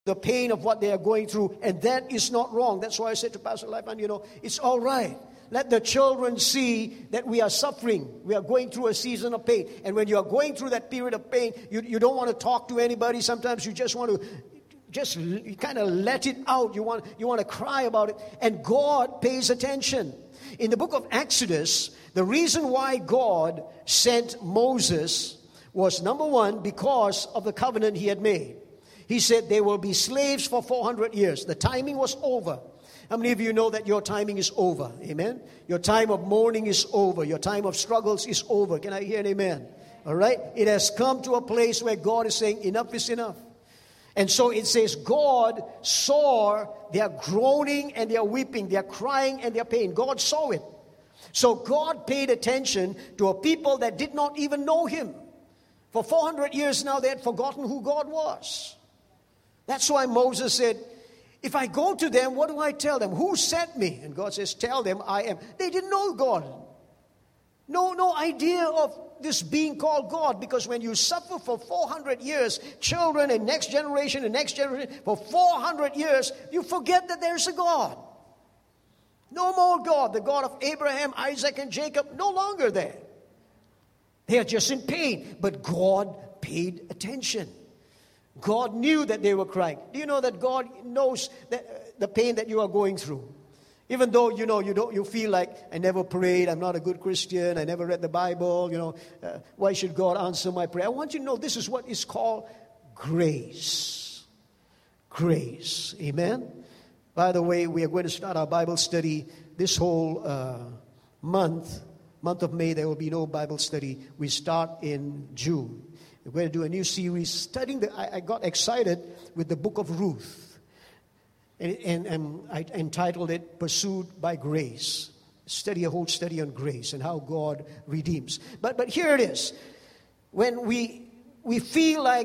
the pain of what they are going through, and that is not wrong. That's why I said to Pastor Lifan, it's all right. Let the children see that we are suffering. We are going through a season of pain. And when you are going through that period of pain, you don't want to talk to anybody. Sometimes you just want to just kind of let it out. You want to cry about it. And God pays attention. In the book of Exodus, the reason why God sent Moses was, number one, because of the covenant he had made. He said they will be slaves for 400 years. The timing was over. How many of you know that your timing is over? Amen? Your time of mourning is over. Your time of struggles is over. Can I hear an amen? All right? It has come to a place where God is saying enough is enough. And so it says God saw their groaning and their weeping, their crying and their pain. God saw it. So God paid attention to a people that did not even know Him. For 400 years now they had forgotten who God was. That's why Moses said, if I go to them, what do I tell them? Who sent me? And God says, tell them I am. They didn't know God. No idea of this being called God. Because when you suffer for 400 years, children and next generation, for 400 years, you forget that there's a God. No more God. The God of Abraham, Isaac, and Jacob, no longer there. They are just in pain. But God paid attention. God knew that they were crying. Do you know that God knows that, the pain that you are going through? Even though you feel like, I never prayed, I'm not a good Christian, I never read the Bible, why should God answer my prayer? I want you to know this is what is called grace. Grace. Amen? By the way, we are going to start our Bible study this whole month of May. There will be no Bible study. We start in June. We're going to do a new series studying I got excited with the book of Ruth. And I entitled it, Pursued by Grace. A whole study on grace and how God redeems. But here it is. When we feel like,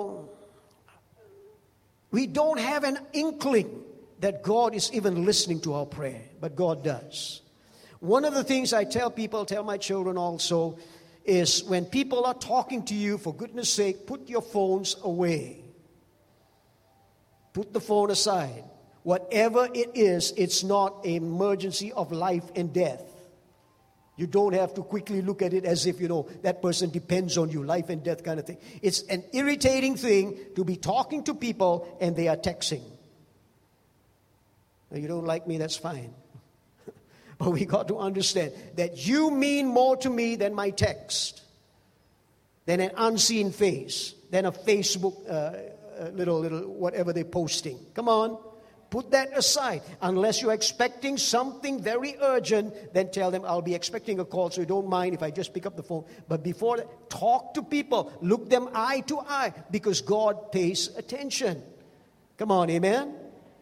we don't have an inkling that God is even listening to our prayer. But God does. One of the things I tell my children also, is when people are talking to you, for goodness sake, put your phones away. Put the phone aside. Whatever it is, it's not an emergency of life and death. You don't have to quickly look at it as if, that person depends on you, life and death kind of thing. It's an irritating thing to be talking to people and they are texting. Now, you don't like me, that's fine. But we got to understand that you mean more to me than my text, than an unseen face, than a Facebook little whatever they're posting. Come on, put that aside. Unless you're expecting something very urgent, then tell them I'll be expecting a call, so you don't mind if I just pick up the phone. But before that, talk to people. Look them eye to eye because God pays attention. Come on, amen?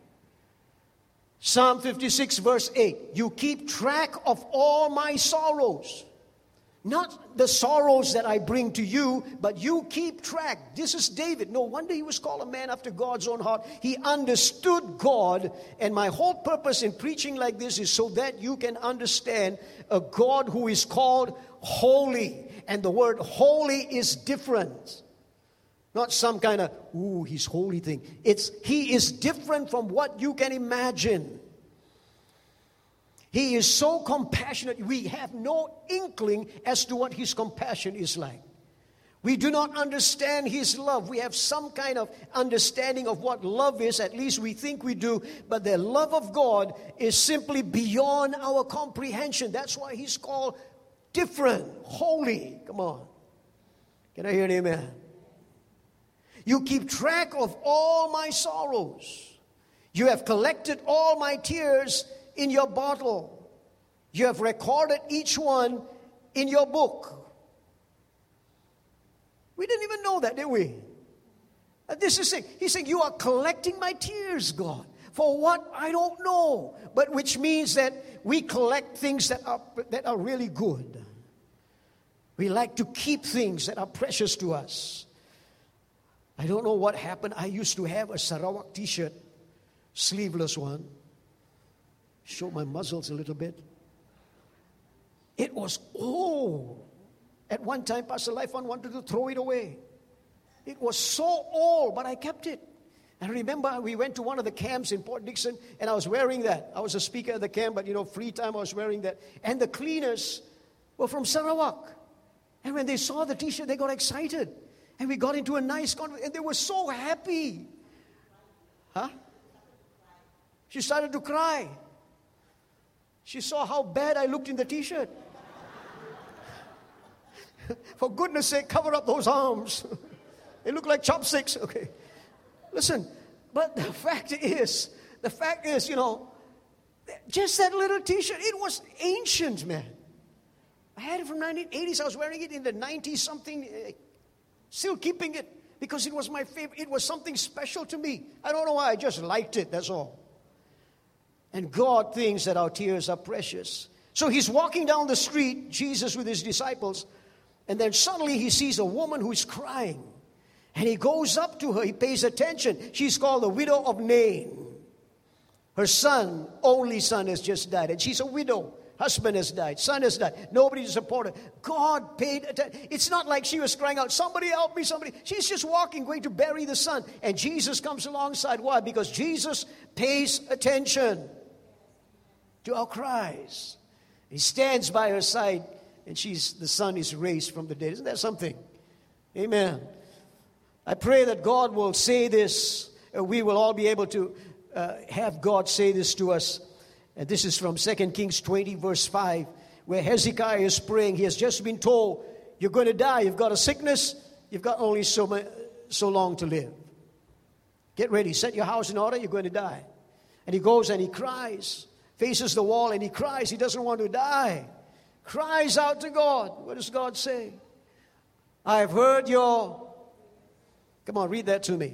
Psalm 56 verse 8, you keep track of all my sorrows. Not the sorrows that I bring to you, but you keep track. This is David. No wonder he was called a man after God's own heart. He understood God, and my whole purpose in preaching like this is so that you can understand a God who is called holy. And the word holy is different. Not some kind of, he's holy thing. He is different from what you can imagine. He is so compassionate. We have no inkling as to what His compassion is like. We do not understand His love. We have some kind of understanding of what love is. At least we think we do. But the love of God is simply beyond our comprehension. That's why He's called different, holy. Come on. Can I hear an amen? You keep track of all my sorrows. You have collected all my tears in your bottle. You have recorded each one in your book. We didn't even know that, did we? This is saying, He's saying, you are collecting my tears, God, for what I don't know. But which means that we collect things that are really good. We like to keep things that are precious to us. I don't know what happened. I used to have a Sarawak t-shirt, sleeveless one. Show my muscles a little bit. It was old. At one time, Pastor Lifan wanted to throw it away. It was so old, but I kept it. And I remember we went to one of the camps in Port Dickson, and I was wearing that. I was a speaker at the camp, but free time I was wearing that. And the cleaners were from Sarawak. And when they saw the T-shirt, they got excited. And we got into a nice conversation, and they were so happy. Huh? She started to cry. She saw how bad I looked in the T-shirt. For goodness sake, cover up those arms. They look like chopsticks. Okay. Listen, but the fact is, just that little T-shirt, it was ancient, man. I had it from 1980s. I was wearing it in the 90s-something, still keeping it because it was my favorite. It was something special to me. I don't know why. I just liked it, that's all. And God thinks that our tears are precious. So he's walking down the street, Jesus with his disciples, and then suddenly he sees a woman who is crying. And he goes up to her. He pays attention. She's called the widow of Nain. Her only son has just died. And she's a widow. Husband has died. Son has died. Nobody to support her. God paid attention. It's not like she was crying out, somebody help me, somebody. She's just walking, going to bury the son. And Jesus comes alongside. Why? Because Jesus pays attention to our cries. He stands by her side, and the son is raised from the dead. Isn't that something? Amen. I pray that God will say this. We will all be able to have God say this to us. And this is from 2 Kings 20, verse 5, where Hezekiah is praying. He has just been told, you're going to die. You've got a sickness. You've got only so long to live. Get ready. Set your house in order. You're going to die. And he goes and he cries. Faces the wall and he cries. He doesn't want to die. Cries out to God. What does God say? I've heard your... Come on, read that to me.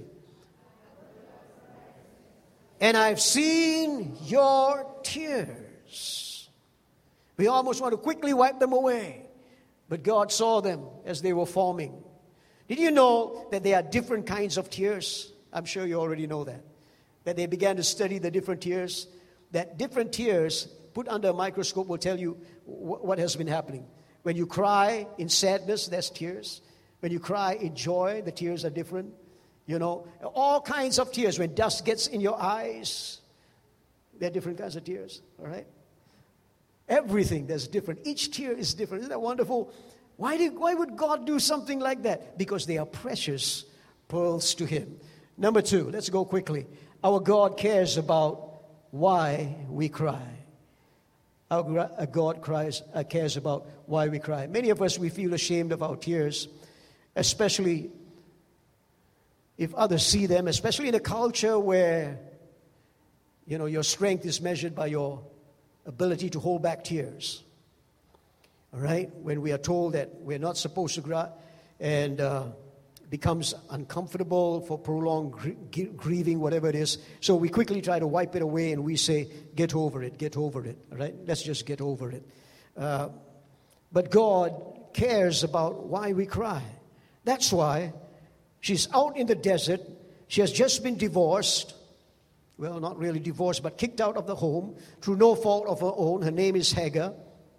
And I've seen your tears. We almost want to quickly wipe them away. But God saw them as they were forming. Did you know that there are different kinds of tears? I'm sure you already know that. That they began to study the different tears. That different tears put under a microscope will tell you what has been happening. When you cry in sadness, that's tears. When you cry in joy, the tears are different. All kinds of tears. When dust gets in your eyes, there are different kinds of tears. All right? Everything that's different. Each tear is different. Isn't that wonderful? Why would God do something like that? Because they are precious pearls to Him. Number 2, let's go quickly. Our God cares about why we cry. Our God cares about why we cry. Many of us, we feel ashamed of our tears, especially if others see them, especially in a culture where, your strength is measured by your ability to hold back tears. All right? When we are told that we're not supposed to cry, and becomes uncomfortable for prolonged grieving, whatever it is. So we quickly try to wipe it away and we say, get over it, all right? Let's just get over it. But God cares about why we cry. That's why she's out in the desert. She has just been divorced. Well, not really divorced, but kicked out of the home through no fault of her own. Her name is Hagar.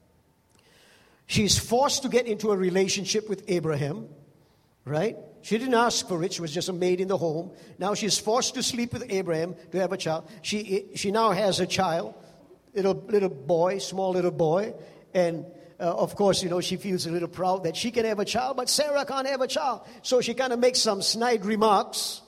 She's forced to get into a relationship with Abraham, right? She didn't ask for it. She was just a maid in the home. Now she's forced to sleep with Abraham to have a child. She now has a child, little boy, small little boy. And of course, she feels a little proud that she can have a child, but Sarah can't have a child. So she kind of makes some snide remarks.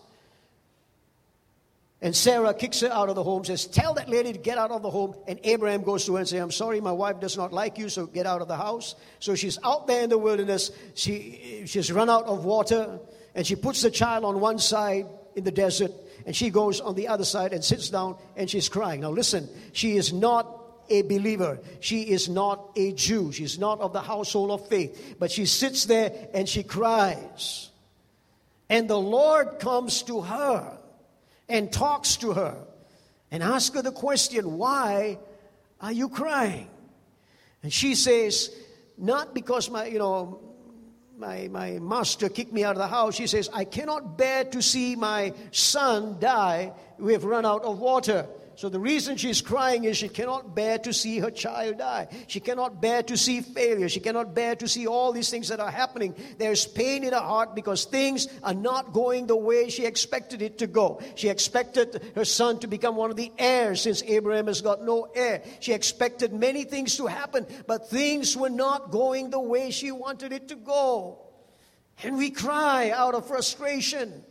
And Sarah kicks her out of the home, says, tell that lady to get out of the home. And Abraham goes to her and says, I'm sorry, my wife does not like you, so get out of the house. So she's out there in the wilderness. She's run out of water, and she puts the child on one side in the desert, and she goes on the other side and sits down, and she's crying. Now listen, she is not a believer. She is not a Jew. She's not of the household of faith. But she sits there and she cries. And the Lord comes to her and talks to her and asks her the question, why are you crying? And she says, not because my master kicked me out of the house. She says, I cannot bear to see my son die. We have run out of water. So the reason she's crying is she cannot bear to see her child die. She cannot bear to see failure. She cannot bear to see all these things that are happening. There's pain in her heart because things are not going the way she expected it to go. She expected her son to become one of the heirs since Abraham has got no heir. She expected many things to happen, but things were not going the way she wanted it to go. And we cry out of frustration.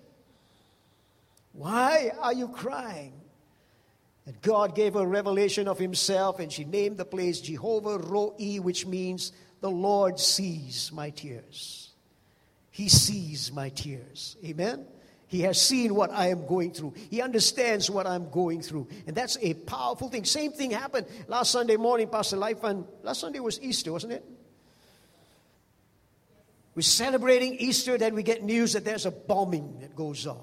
Why are you crying? And God gave her a revelation of himself, and she named the place Jehovah Ro'i, which means the Lord sees my tears. He sees my tears. Amen? He has seen what I am going through. He understands what I'm going through. And that's a powerful thing. Same thing happened last Sunday morning, Pastor Laifan. Last Sunday was Easter, wasn't it? We're celebrating Easter, then we get news that there's a bombing that goes off.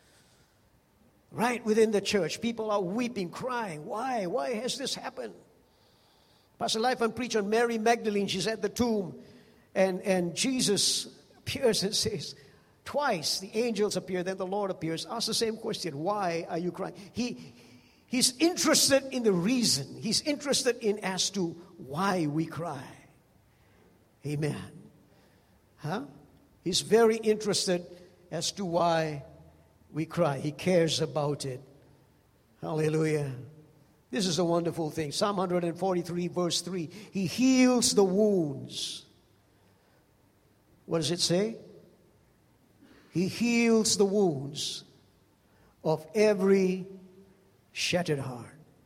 Right within the church, people are weeping, crying. Why? Why has this happened? Pastor Laifan preached on Mary Magdalene. She's at the tomb. And Jesus appears and says, twice the angels appear, then the Lord appears. Ask the same question. Why are you crying? He's interested in the reason. He's interested in as to why we cry. Amen. Huh? He's very interested as to why we cry. He cares about it. Hallelujah. This is a wonderful thing. Psalm 143 verse 3. He heals the wounds. What does it say? He heals the wounds of every shattered heart.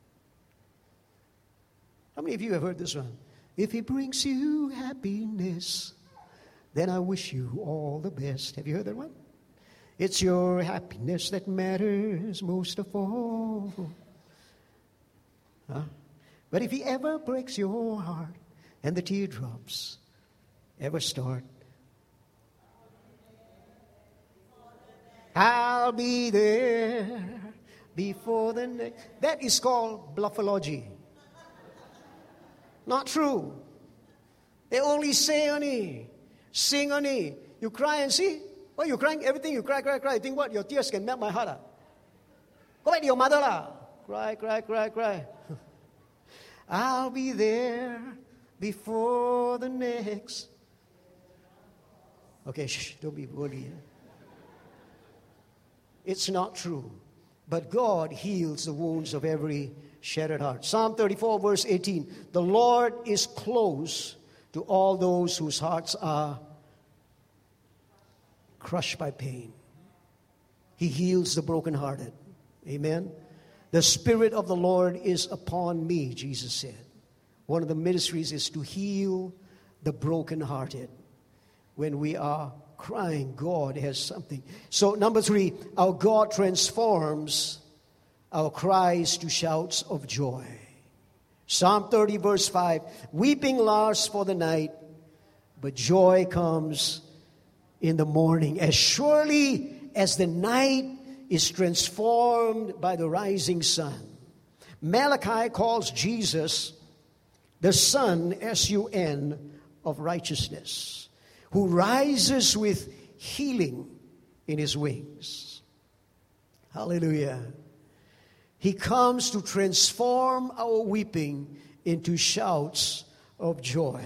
How many of you have heard this one? If he brings you happiness, then I wish you all the best. Have you heard that one? It's your happiness that matters most of all. Huh? But if he ever breaks your heart and the teardrops ever start, I'll be there before the next. That is called bluffology. Not true. They only say only, sing only. You cry and see. Why you crying? Everything you cry. You think what? Your tears can melt my heart. Go back to your mother lah. Cry. I'll be there before the next. Okay, shh, don't be worried. It's not true. But God heals the wounds of every shattered heart. Psalm 34 verse 18. The Lord is close to all those whose hearts are crushed by pain. He heals the brokenhearted. Amen. The Spirit of the Lord is upon me, Jesus said. One of the ministries is to heal the brokenhearted. When we are crying, God has something. So, number 3, our God transforms our cries to shouts of joy. Psalm 30 verse 5. Weeping lasts for the night, but joy comes in the morning. As surely as the night is transformed by the rising sun. Malachi calls Jesus the Son, S-U-N, of righteousness, who rises with healing in his wings. Hallelujah. He comes to transform our weeping into shouts of joy.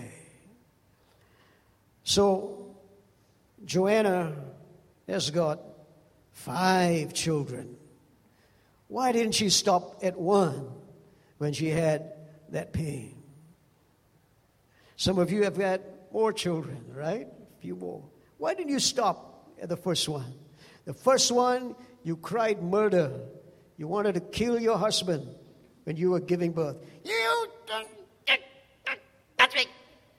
So, Joanna has got 5 children. Why didn't she stop at 1 when she had that pain? Some of you have had more children, right? A few more. Why didn't you stop at the first one? The first one, you cried murder. You wanted to kill your husband when you were giving birth. You don't touch me.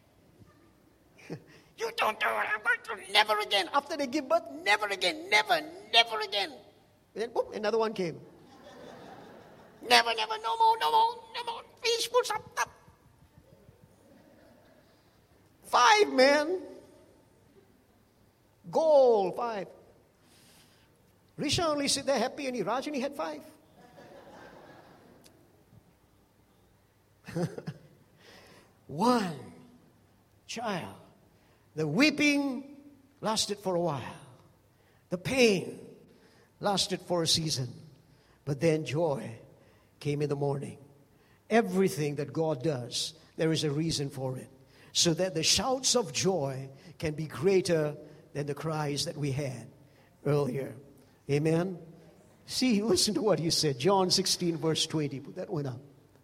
You don't do it. I'm going to never again. After they give birth, never again. Never again. And then, boom, another one came. Never, no more. Please, full stop. 5, man. Goal, 5. Risha only sit there happy and Rajani had 5. One child. The weeping lasted for a while. The pain lasted for a season. But then joy came in the morning. Everything that God does, there is a reason for it. So that the shouts of joy can be greater than the cries that we had earlier. Amen? See, listen to what he said. John 16, verse 20. Put that one up.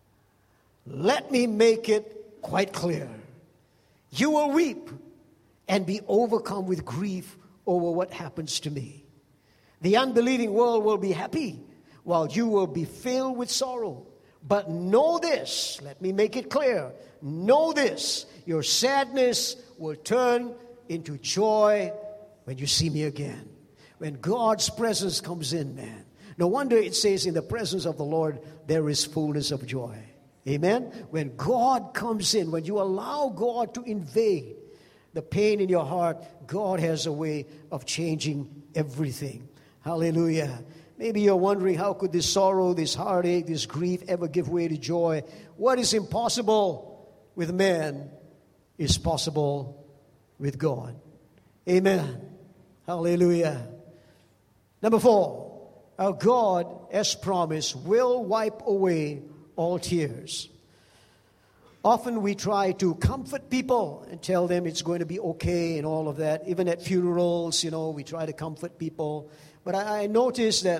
Let me make it quite clear. You will weep and be overcome with grief over what happens to me. The unbelieving world will be happy, while you will be filled with sorrow. But know this, let me make it clear. Know this, your sadness will turn into joy when you see me again. When God's presence comes in, man. No wonder it says in the presence of the Lord, there is fullness of joy. Amen? When God comes in, when you allow God to invade the pain in your heart, God has a way of changing everything. Hallelujah. Maybe you're wondering, how could this sorrow, this heartache, this grief ever give way to joy? What is impossible with man is possible with God. Amen. Hallelujah. Number 4, our God, as promised, will wipe away all tears. Often we try to comfort people and tell them it's going to be okay and all of that. Even at funerals, we try to comfort people. But I notice that,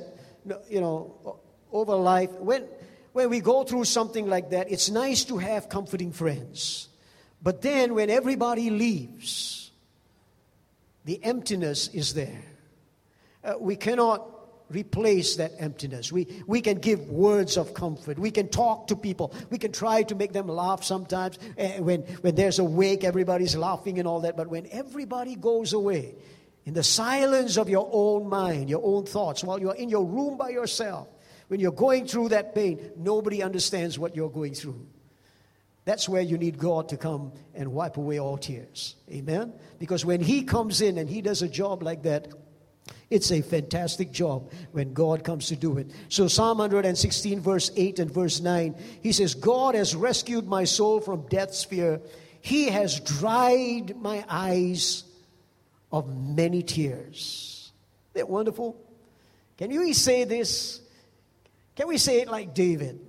over life, when we go through something like that, it's nice to have comforting friends. But then when everybody leaves, the emptiness is there. We cannot replace that emptiness. We can give words of comfort. We can talk to people. We can try to make them laugh sometimes. When there's a wake, everybody's laughing and all that. But when everybody goes away, in the silence of your own mind, your own thoughts, while you're in your room by yourself, when you're going through that pain, nobody understands what you're going through. That's where you need God to come and wipe away all tears. Amen? Because when He comes in and He does a job like that, it's a fantastic job when God comes to do it. So Psalm 116, verse 8 and verse 9, he says, God has rescued my soul from death's fear. He has dried my eyes of many tears. Isn't that wonderful? Can you say this? Can we say it like David?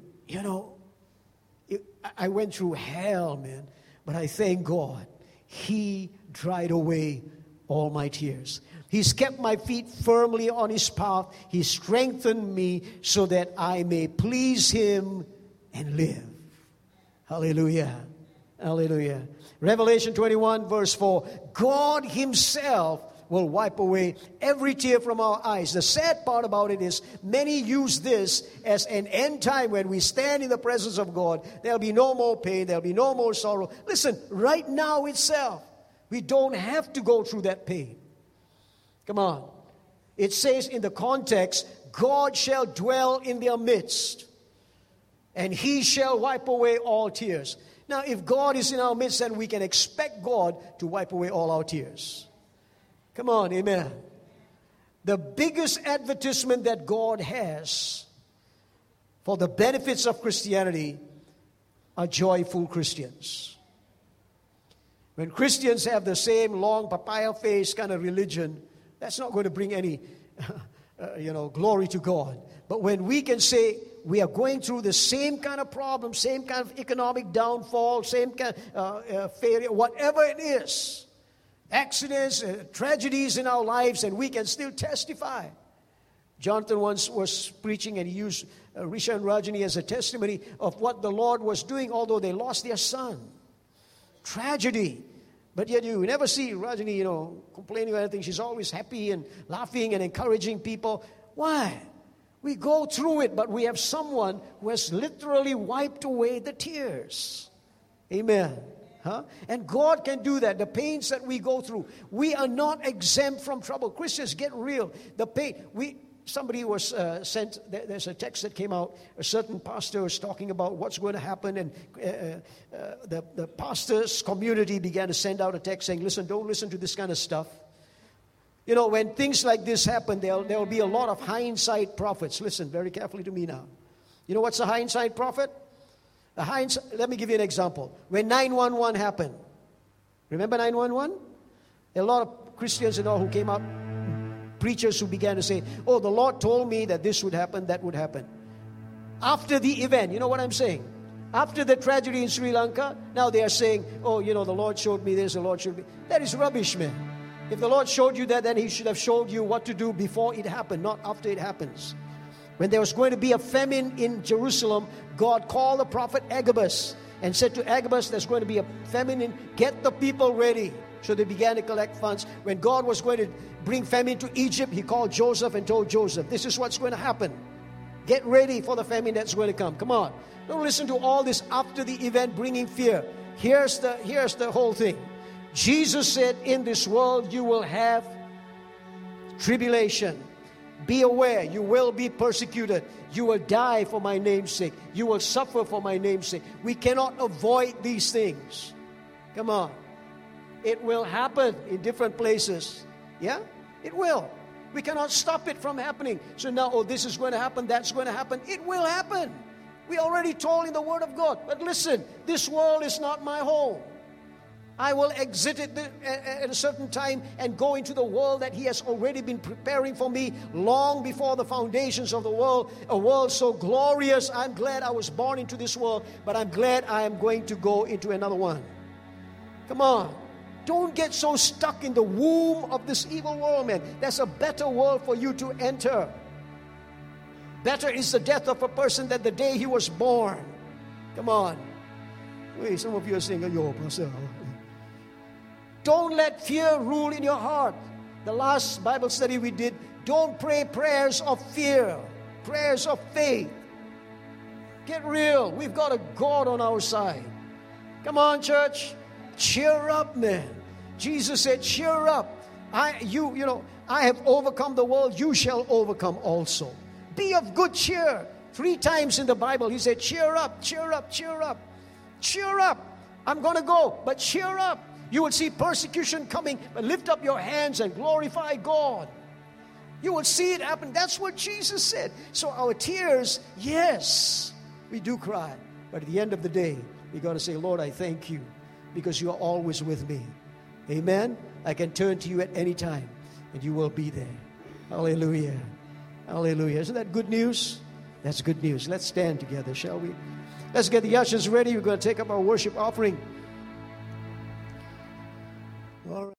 I went through hell, man, but I thank God. He dried away all my tears. He's kept my feet firmly on His path. He strengthened me so that I may please Him and live. Hallelujah. Hallelujah. Revelation 21 verse 4. God Himself will wipe away every tear from our eyes. The sad part about it is many use this as an end time when we stand in the presence of God. There'll be no more pain. There'll be no more sorrow. Listen, right now itself, we don't have to go through that pain. Come on. It says in the context, God shall dwell in their midst, and He shall wipe away all tears. Now, if God is in our midst, then we can expect God to wipe away all our tears. Come on, amen. The biggest advertisement that God has for the benefits of Christianity are joyful Christians. When Christians have the same long papaya face kind of religion, that's not going to bring any, glory to God. But when we can say we are going through the same kind of problem, same kind of economic downfall, same kind of failure, whatever it is, accidents, tragedies in our lives, and we can still testify. Jonathan once was preaching, and he used Risha and Rajani as a testimony of what the Lord was doing, although they lost their son. Tragedy. But yet you never see Rajani, complaining or anything. She's always happy and laughing and encouraging people. Why? We go through it, but we have someone who has literally wiped away the tears. Amen. And God can do that. The pains that we go through, we are not exempt from trouble. Christians, get real. The pain, somebody was sent, there's a text that came out, a certain pastor was talking about what's going to happen, and the pastor's community began to send out a text saying, listen, don't listen to this kind of stuff. When things like this happen, there will be a lot of hindsight prophets. Listen very carefully to me now. You know what's a hindsight prophet? Let me give you an example. When 9/11 happened, remember 9/11? A lot of Christians who came out, preachers who began to say, oh, the Lord told me that this would happen, that would happen. After the event, you know what I'm saying? After the tragedy in Sri Lanka, now they are saying, oh, the Lord showed me this, the Lord showed me. That is rubbish, man. If the Lord showed you that, then He should have showed you what to do before it happened, not after it happens. When there was going to be a famine in Jerusalem, God called the prophet Agabus and said to Agabus, there's going to be a famine, get the people ready. So they began to collect funds. When God was going to bring famine to Egypt, He called Joseph and told Joseph, this is what's going to happen. Get ready for the famine that's going to come. Come on. Don't listen to all this after the event bringing fear. Here's the whole thing. Jesus said, in this world you will have tribulation. Be aware, you will be persecuted. You will die for my name's sake. You will suffer for my name's sake. We cannot avoid these things. Come on. It will happen in different places. Yeah? It will. We cannot stop it from happening. So now, this is going to happen, that's going to happen. It will happen. We already told in the Word of God. But listen, this world is not my home. I will exit it at a certain time and go into the world that He has already been preparing for me long before the foundations of the world. A world so glorious. I'm glad I was born into this world, but I'm glad I am going to go into another one. Come on. Don't get so stuck in the womb of this evil world, man. There's a better world for you to enter. Better is the death of a person than the day he was born. Come on. Wait, some of you are saying, yo, Pastor. Don't let fear rule in your heart. The last Bible study we did, don't pray prayers of fear, prayers of faith. Get real. We've got a God on our side. Come on, church. Cheer up, man. Jesus said, cheer up. I have overcome the world. You shall overcome also. Be of good cheer. 3 times in the Bible, He said, cheer up, cheer up, cheer up. Cheer up. I'm going to go, but cheer up. You will see persecution coming, but lift up your hands and glorify God. You will see it happen. That's what Jesus said. So our tears, yes, we do cry. But at the end of the day, we got to say, Lord, I thank you because you are always with me. Amen? I can turn to you at any time and you will be there. Hallelujah. Hallelujah. Isn't that good news? That's good news. Let's stand together, shall we? Let's get the ushers ready. We're going to take up our worship offering. All right.